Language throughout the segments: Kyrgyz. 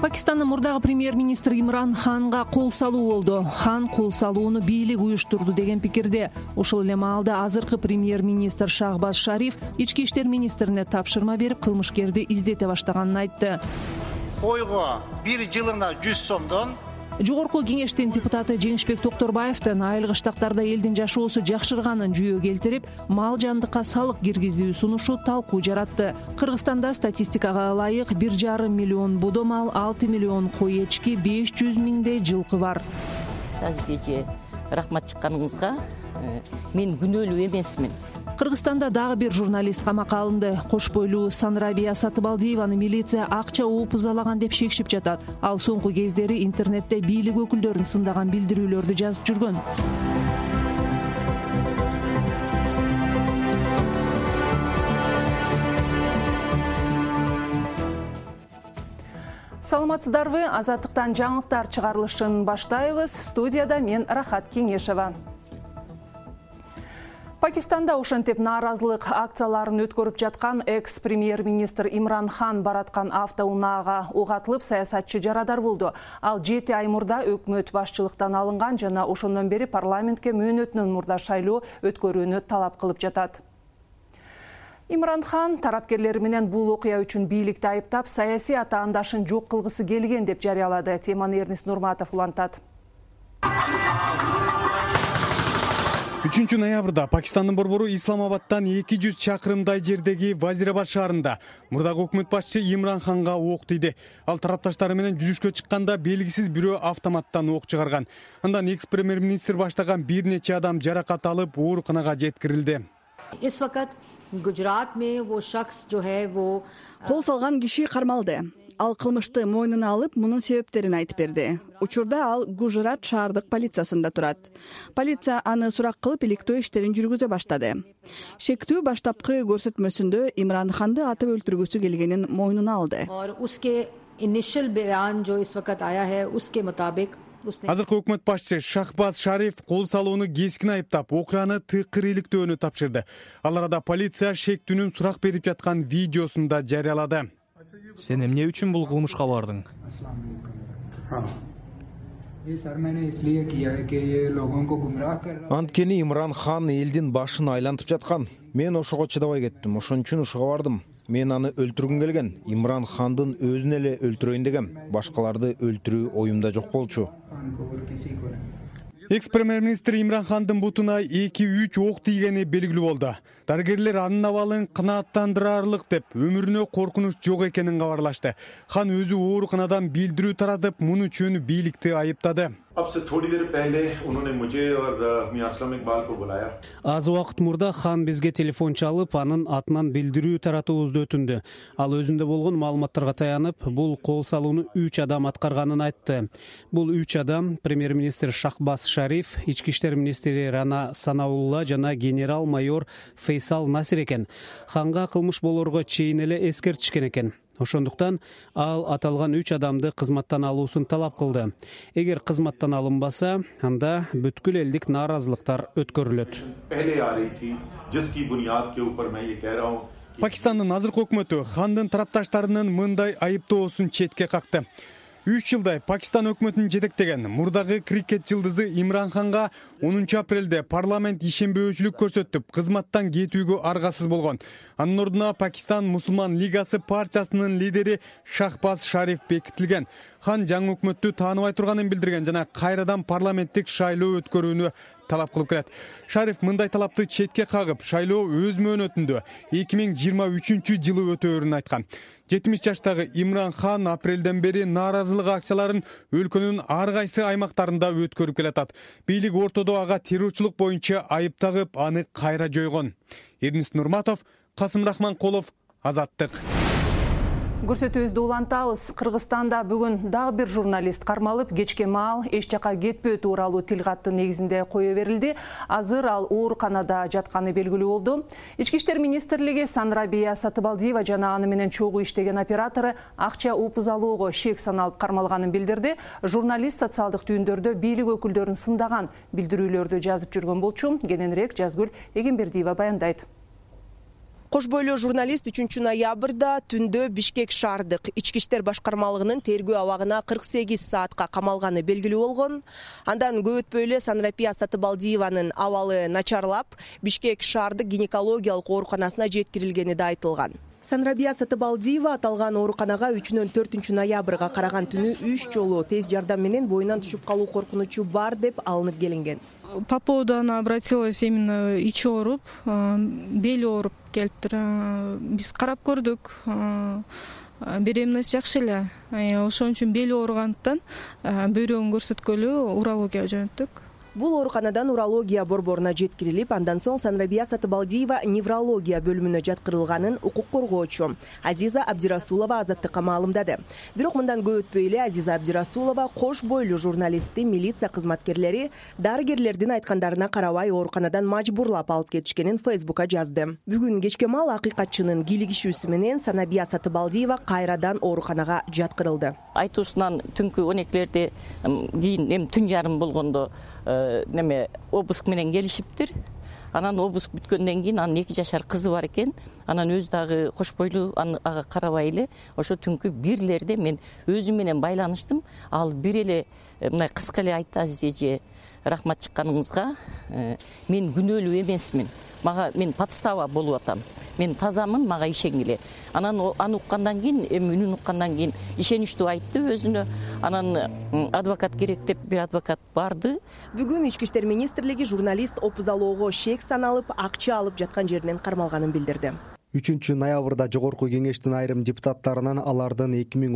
Пакистандын мурдагы премьер-министр Имран Ханга кол салуу болду. Хан кол салууну бийлик уюштурду деген пикирде. Ошол эле маалда азыркы премьер-министр Шахбаз Шариф ички иштер министрине тапшырма берип, кылмышкерди издете баштаганын айтты. Койго бир жылына 100 сомдон Жогорку кеңештин депутаты Жеңишбек Токторбаевдин айыл кыштактарда элдин жашоосу жакшырганын жүйө келтирип, мал жандыкка салык киргизүү сунушу талкуу жаратты. Кыргызстанда статистикага ылайык 1,5 миллион бодо мал, 6 миллион кой эчки, 500 миңдей жылкы бар. Азиже рахмат чыкканыңызга мен күнөөлүү эмесмин. Кыргызстанда дагы бир журналист камакка алынды. Кош бойлуу Санрабия Сатыбалдиеваны милиция акча ууп узалаган деп шекшип жатат. Ал соңку кездери интернетте бийлик өкүлдөрүн сындаган билдирүүлөрдү жазып жүргөн. Саламатсыздарбы? Азаттыктан жаңылыктар чыгарылышын баштайбыз. Студияда мен Рахат Кеңешева. Пакистанда ошентип нааразылык акцияларын өткөрүп жаткан экс-премьер-министр Имран Хан бараткан автоунаага ок атылып, саясатчы жарадар болду. Ал 7 ай мурда өкмөт башчылыктан алынган жана ошондон бери парламентке мөөнөтүнөн мурда шайлоо өткөрүүнү талап кылып жатат. Имран Хан тарапкерлери менен бул окуя үчүн бийликти айыптап, саясий атаандашын жок кылгысы келген деп жарыялады. Теманы Эрнис Нурматов улантат. 3 ноябрда Пакистандын борбору Исламабадтан 200 чакырымдай жердеги Вазирабад шаарында мурдагы өкмөт башчы Имран Ханга ок тийди. Ал тарапташтары менен жүзүшкө чыкканда белгисиз бирөө автоматтан ок чыгарган. Андан экс-премьер-министр баштаган бир нече адам жаракат алып, ооруканага жеткирилди. Кол салган киши кармалды. Ал кылмышты мойнуна алып, мунун себептерин айтып берди. Учурда ал Гужрат шаардык полициясында турат. Полиция аны сурак кылып, иликтөө иштерин жүргүзө баштады. Шектүү баштапкы көрсөтмөсүндө Имран Ханды атып өлтүргүсү келгенин мойнуна алды. Азыркы өкмөт башчы Шахбаз Шариф кол салууну кескин айыптап, окуяны тыкыр иликтөөнү тапшырды. Ал арада полиция шектүүнүн сурак берип жаткан видеосун да жарыялады. Сен эмне үчүн бул кылмышка бардың? Анткени Имран Хан элдин башын айлантып жаткан. Мен ошого чыдабай кеттим. Ошон үчүн ушуга бардым. Мен аны өлтүргүм келген. Имран Хандын өзүн эле өлтүрөйүн дегем. Башкаларды өлтүрүү оюмда жок болчу. Экс-премьер-министр Имран Хандын бутуна 2-3 ок тийгени белгилүү болду. Дарыгерлер анын абалын канааттандырарлык деп, өмүрүнө коркунуч жок экенин кабарлашты. Хан өзү ооруканадан билдирүү таратып, муну үчүн бийликти айыптады. Аз убакыт мурда Хан бизге телефон чалып, анын атынан билдирүү таратуубузду өтүндү. Ал өзүндө болгон маалыматтарга таянып, бул кол салууну 3 адам аткарганын айтты. Бул 3 адам премьер-министр Шахбаз Шариф, ички иштер министри Рана Санаулла жана генерал-майор Фейсал Насир экен. Ханга кылмыш болорго чейин эле эскертишкен экен. Ошондуктан ал аталган 3 адамды кызматтан алуусун талап кылды. Эгер кызматтан алынбаса, анда бүткүл элдик нааразылыктар өткөрүлөт. Пакистандын азыркы өкмөтү Хандын тарапташтарынын мындай айыптоосун четке какты. 3 жылдай Пакистан өкмөтүн жетектеген мурдагы крикет жылдызы Имран Ханга 10 апрелде парламент ишенбөөчүлүк көрсөтүп, кызматтан кетүүгө аргасыз болгон. Анын ордуна Пакистан Мусулман лигасы партиясынын лидери Шахбаз Шариф бекитилген. Хан жаңы өкмөттү тааныбай турганын билдирген жана кайрадан парламенттик шайлоо өткөрүүнү талап кылып келет. Шариф мындай талапты четке кагып, шайлоо өз мөөнөтүндө 2023 жылы өтөөрүн айткан. 70 жаштагы Имран Хан апрелден бери нааразылык акцияларын өлкөнүн ар кайсы аймактарында өткөрүп келатат. Бийлик ортодо ага террорчулук боюнча айып тагып, аны кайра жойгон. Эрнис Нурматов, Касым Рахманкулов, Азаттык. Көрсөтүүбүздү улантабыз. Кыргызстанда бүгүн дагы бир журналист кармалып, кечке маал эч жака кетпөө тууралуу тил катты негизинде кое берилди. Азыр ал ооруканада жатканы белгилүү болду. Ички иштер министрлиги Санрабия Сатыбалдиева жана аны менен чогуу иштеген оператору акча ууп узалоого шек саналып кармалганын билдирди. Журналист социалдык түйүндөрдө бийлик өкүлдөрүн сындаган билдирүүлөрдү жазып жүргөн болчу. Кененирээк Жазгүл Эгембердиева баяндайт. Кош бойлуу журналист 3 ноябрда түндө Бишкек шаардык ички иштер башкармалыгынын тергөө абагына 48 саатка камалганы белгилүү болгон. Андан көп өтпөй эле Санрапия Сатыбалдиеванын абалы начарлап, Бишкек шаардык гинекологиялык ооруканасына жеткирилгени да айтылган. Санрабия Сатыбалдиева аталган ооруканага 3-4 ноябрга караган түнү 3 жолу тез жардам менен боюнан түшүп калуу коркунучу бар деп алынып келинген. По поводу она обратилась именно ичи ооруп, бели ооруп келиптир. Биз карап көрдүк. Беременность жакшы эле. Ошон үчүн бели ооругандыктан бөйрөгүн көрсөткөлү урологияга жөнөттүк. Бул ооруканадан урология борборуна жеткирилип, андан соң Санрабия Сатыбалдиева неврология бөлүмүнө жаткырылганын укук коргоочу Азиза Абдирасулова азаттыкка маалымдады. Бирок мындан көп өтпөй эле Азиза Абдирасулова кош бойлуу журналистти милиция кызматкерлери дарыгерлердин айткандарына карабай ооруканадан мажбурлап алып кетишкенин Фейсбукка жазды. Бүгүн кечке маал акыйкатчынын кийлигишүүсү менен Санрабия Сатыбалдиева кайрадан ооруканага жаткырылды. Айтуусунан түнкү 12-лерде кийин түн жарым болгондо обыск менен келишиптир. Анан обыск бүткөндөн кийин анын 2 жашар кызы бар экен. Анан өзү дагы кош бойлуу ага карабай эле ошо түнкү 1-лерде мен өзүм менен байланыштым. Ал бир эле мындай кыска эле айтты: Азиз эже, рахмат чыкканыңызга. Мен күнөөлүү эмесмин. Мен подстава болуп атам. Мен тазамын, мага ишенгиле. Анан аны уккандан кийин, үнүн уккандан кийин ишеничтүү айтты өзүнө. Анан адвокат керек деп бир адвокат барды. Бүгүн Ички иштер министрлиги журналист опузалоого шек саналып, акча алып жаткан жеринен кармалганын билдирди. 3 ноябрда жогорку кеңештин айрым депутаттарынан алардын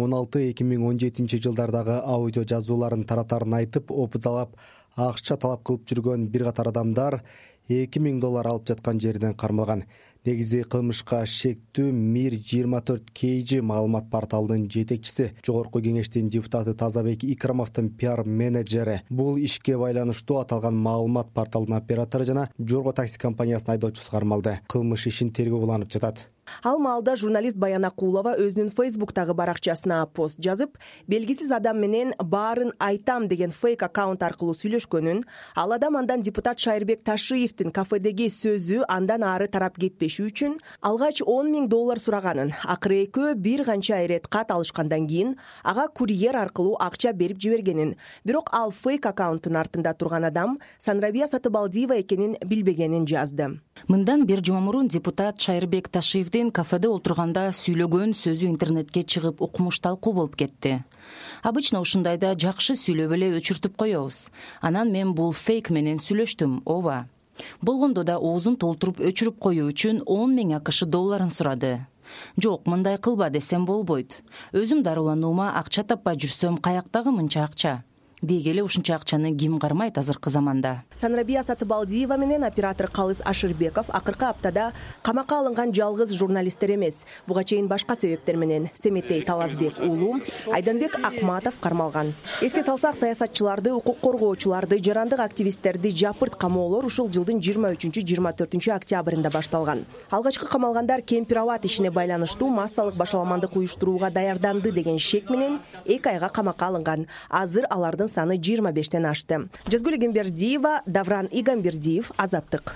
2016-2017 жылдардагы аудио жазууларын таратарын айтып, опузалап, акча талап кылып жүргөн бир катар адамдар $2000 алып жаткан жеринен кармалган. Негизи кылмышка шектүү Мир 24 KG маалымат порталынын жетекчиси, жогорку кеңештин депутаты Тазабек Икрамовдун пиар менеджери. Бул ишке байланыштуу аталган маалымат порталынын оператору жана Жорго такси компаниясынын айдоочусу кармалды. Кылмыш ишин тергөө уланып жатат. Ал маалда журналист Баян Акулова өзүнүн Фейсбуктагы баракчасына пост жазып, белгисиз адам менен баарын айтам деген фейк аккаунт аркылуу сүйлөшкөнүн, ал адам андан депутат Шайырбек Ташиевдин кафедеги сөзү андан ары тарап кетпеши үчүн алгач $10,000 сураганын, акыры экөө бир канча ирет кат алышкандан кийин ага курьер аркылуу акча берип жибергенин, бирок ал фейк аккаунттун артында турган адам Санрабия Сатыбалдиева экенин билбегенин жазды. Мындан бир жума мурун депутат Шайырбек Ташиевдин кафеде отурганда сүйлөгөн сөзү интернетке чыгып укмуш талкуу болуп кетти. Обычно ушундайда жакшы сүйлөп эле өчүртүп коебуз. Анан мен бул фейк менен сүйлөштүм, ооба. Болгондо да оозун толтуруп өчүрүп коюу үчүн $10,000 сурады. Жок, мындай кылба десем болбойт. Өзүм дарылануума акча таппай жүрсөм, каяктагы мынча акча? Дегеле ушунча акчаны ким кармайт азыркы заманда? Санрабия Сатыбалдиева менен оператор Калыс Ашырбеков акыркы аптада камакка алынган жалгыз журналисттер эмес. Буга чейин башка себептер менен Семетей Талазбек уулу, Айданбек Акматов кармалган. Эске салсак, саясатчыларды, укук коргоочуларды, жарандык активисттерди жапырт камоолор ушул жылдын 23-24 октябрында башталган. Алгачкы камалгандар кемпир-абад ишине байланыштуу массалык башаламандык уюштурууга даярданды деген шек менен 2 айга камакка алынган. Азыр алардын саны 25-тен ашты. Жазгүл Игембердиева, Давран Игамбердиев, Азаттык.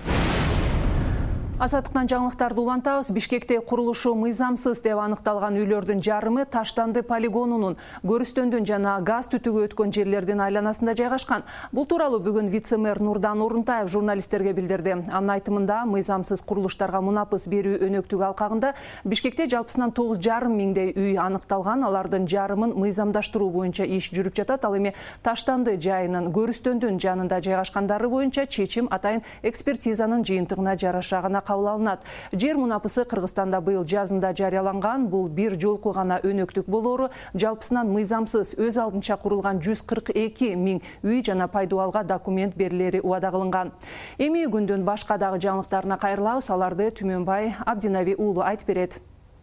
Азаттыктан жаңылыктарды улантабыз. Бишкекте курулушу мыйзамсыз деп аныкталган үйлөрдүн жарымы Таштанды полигонунун көрүстөндөн жана газ түтүгү өткөн жерлердин айланасында жайгашкан. Бул тууралуу бүгүн вице-мэр Нурдан Орунтаев журналисттерге билдирди. Анын айтымында мыйзамсыз курулуштарга мунапыс берүү өнөктүгү алкагында Бишкекте жалпысынан 9,5 миңдей үй аныкталган. Алардын жарымын мыйзамдаштыруу боюнча иш жүрүп жатат. Ал эми Таштанды жайынын көрүстөндүн жанында жайгашкандары боюнча чечим атайын экспертизанын жыйынтыгына жараша гана кабыл алынат. Жер мунапысы Кыргызстанда быйыл жазында жарыяланган. Бул бир жолку гана өнөктүк болоору жалпысынан мыйзамсыз өз алдынча курулган 142 миң үй жана пайдубалга документ берилери убада кылынган. Эми күндүн башка дагы жаңылыктарына кайрылабыз. Аларды Түмөнбай Абдинаби уулу айтып берет.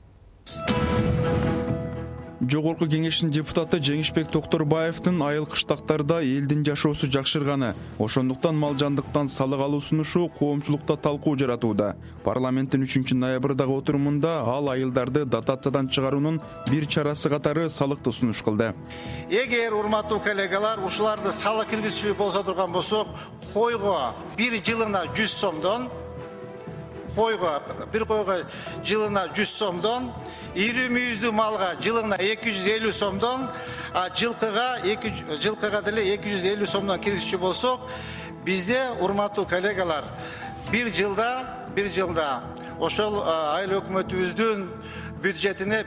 Жогорку кеңештин депутаты Жеңишбек Токторбаевдин айыл кыштактарда элдин жашоосу жакшырганы, ошондуктан мал жандыктан салык алуу сунушу коомчулукта талкуу жаратууда. Парламенттин 3 ноябрдагы отурумунда ал айылдарды дотациядан чыгаруунун бир чарасы катары салыкты сунуш кылды. Эгер урматтуу коллегалар ушуларды салык киргизүүчү болсо турган болсок, койго бир жылына 100 сомдон, қойға жылына 100 сомдон, 20 мүйізді малға жылына 250 сомдон, жылқыға деле 250 сомдон киргизчү болсок, бизде, урматтуу коллегалар, bir жылда ошол айыл өкмөтүбүздүн бюджетине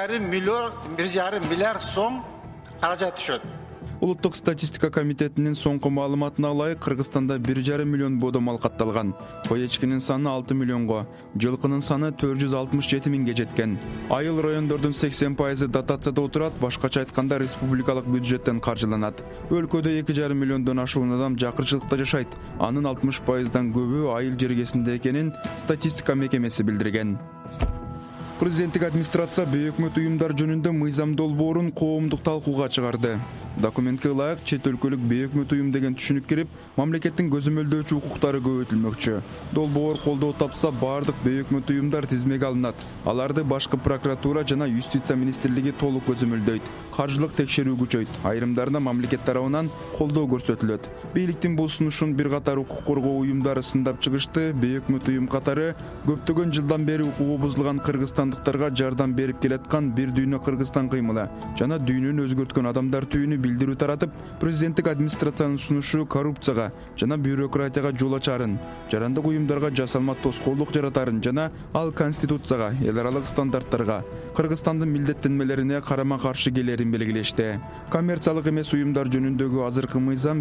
1,5 миллиард сом каражат түшөт. Улуттук статистика комитетинин соңку маалыматына ылайык, Кыргызстанда 1,5 миллион бодо мал катталган. Кой эчкинин саны 6 миллионго, жылкынын саны 467 миңге жеткен. Айыл райондордун 80% дотацияда отурат, башкача айтканда республикалык бюджеттен каржыланат. Өлкөдө 2,5 миллиондон ашуун адам жакырчылыкта жашайт. Анын 60%дан көбү айыл жергесинде экенин статистика мекемеси билдирген. Президенттик администрация бейөкмөт уюмдар жөнүндө мыйзам долбоорун коомдук талкууга чыгарды. Документке ылайык чет өлкөлүк бейөкмөт уюм деген түшүнүк кирип, мамлекеттин көзөмөлдөөчү укуктары көбөйтүлмөкчү. Долбоор колдоо тапса, бардык бейөкмөт уюмдар тизмеге алынат. Аларды башкы прокуратура жана юстиция министрлиги толук көзөмөлдөйт. Каржылык текшерүү күчөйт. Айрымдарына мамлекет тарабынан колдоо көрсөтүлөт. Бийликтин бул сунушун бир катар укук коргоо уюмдары сындап чыгышты. Бейөкмөт уюм катары көптөгөн жылдан бери укугу бузулган кыргызстандыктарга жардам берип келаткан Бир дүйнө Кыргызстан кыймылы жана дүйнөнү өзгөрткөн адамдар түйүнү билдирүү таратып, президенттик администрациянын сунушу коррупцияга жана бюрократияга жол ачарын, жарандык уюмдарга жасалма тоскоолдук жаратарын жана ал конституцияга, эл аралык стандарттарга, Кыргызстандын милдеттенмелерине карама-каршы келерин белгилешти. Коммерциялык эмес уюмдар жөнүндөгү азыркы мыйзам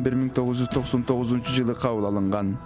1999-жылы кабыл алынган.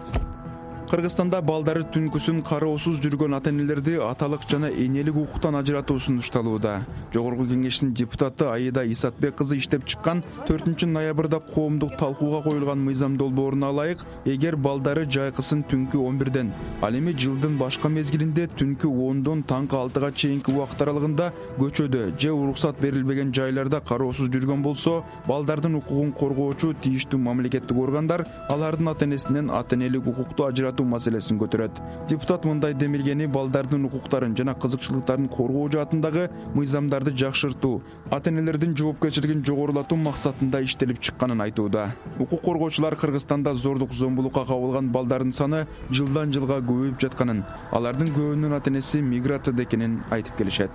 Кыргызстанда балдары түнкүсүн кароосуз жүргөн ата-энелерди аталык жана энелик укуктан ажыратуу сунушталууда. Жогорку кеңештин депутаты Аида Исатбек кызы иштеп чыккан 4-ноябрда коомдук талкууга коюлган мыйзам долбооруна ылайык, эгер балдары жайкысын түнкү 11ден, ал эми жылдын башка мезгилинде түнкү 10дон таңкы 6га чейинки убакыт аралыгында көчөдө же уруксат берилбеген жайларда кароосуз жүргөн болсо, балдардын укугун коргоочу тийиштүү мамлекеттик органдар алардын ата-энесинен ата-энелик укукту ажыратуу маселесин көтөрөт. Депутат мындай демилгени балдардын укуктарын жана кызыкчылыктарын коргоо жаатындагы мыйзамдарды жакшыртуу, ата-энелердин жоопкерчилигин жогорулатуу максатында иштелип чыкканын айтууда. Укук коргоочулар Кыргызстанда зордук зомбулукка кабылган балдардын саны жылдан жылга көбөйүп жатканын, алардын көбүнүн ата-энеси миграцияда экенин айтып келишет.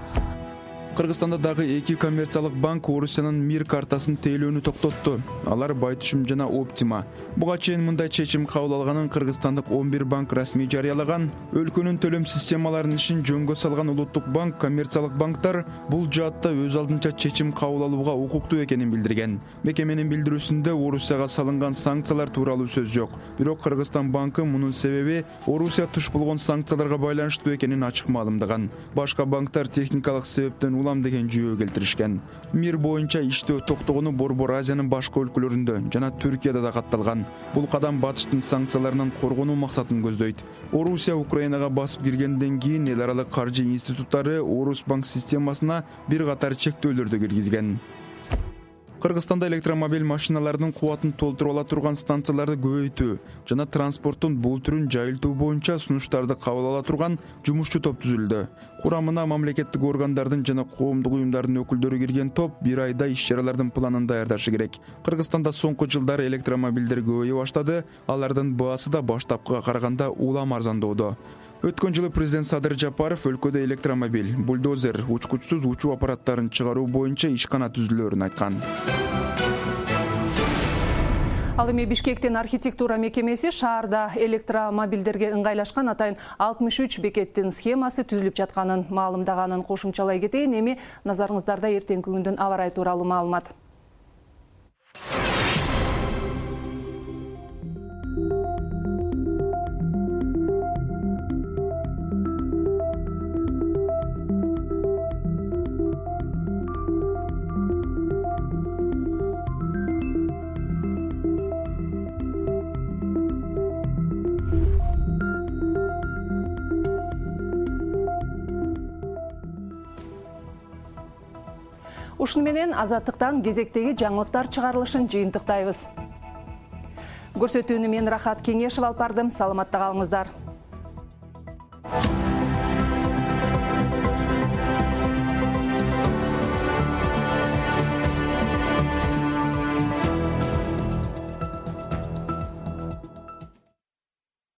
Кыргызстанда дагы 2 коммерциялык банк Орусиянын Мир картасын тейлөөнү токтотту. Алар Байтүшүм жана Оптима. Буга чейин мындай чечим кабыл алганын кыргызстандык 11 банк расмий жарыялаган. Өлкөнүн төлөм системаларынын ишин жөнгө салган улуттук банк, коммерциялык банктар бул жаатта өз алдынча чечим кабыл алууга укуктуу экенин билдирген. Мекеменин билдирүүсүндө Орусияга салынган санкциялар тууралуу сөз жок. Бирок Кыргызстан банкы мунун себеби Орусия туш болгон санкцияларга байланыштуу экенин ачык маалымдаган. Башка банктар техникалык себептен деген жүйө келтиришкен. Мир боюнча иштөө токтогону Борбор Азиянын башка өлкөлөрүндө жана Түркияда да катталган. Бул кадам батыштын санкцияларынан коргонуу максатын көздөйт. Орусия Украинага басып киргенден кийин эл аралык каржы институттары Орус банк системасына бир катар чектөөлөрдү киргизген. Кыргызстанда электромобиль машиналарынын кубатын толтуруп ала турган станцияларды көбөйтүү жана транспорттун бул түрүн жайылтуу боюнча сунуштарды кабыл ала турган жумушчу топ түзүлдү. Курамына мамлекеттик органдардын жана коомдук уюмдардын өкүлдөрү кирген топ 1 айда иш-чаралардын планын даярдашы керек. Кыргызстанда соңку жылдары электромобилдер көбөйө баштады, алардын баасы да баштапкыга караганда улам арзандоодо. Өткөн жылы президент Садыр Жапаров өлкөдө электромобиль, бульдозер, учкучсуз учуу аппараттарын чыгаруу боюнча ишкана түзүлөөрүн айткан. Ал эми Бишкектин архитектура мекемеси шаарда электромобилдерге ыңгайлашкан атайын 63 бекеттин схемасы түзүлүп жатканын маалымдаганын кошумчалай кетейин. Эми назарыңыздарда эртеңки күндүн аба ырайы тууралуу маалымат. Ушуну менен Азаттыктан кезектеги жаңылыктар чыгарылышын жыйынтыктайбыз. Көрсөтүүнү мен Рахат Кеңешев алып бардым. Саламатта калыңыздар.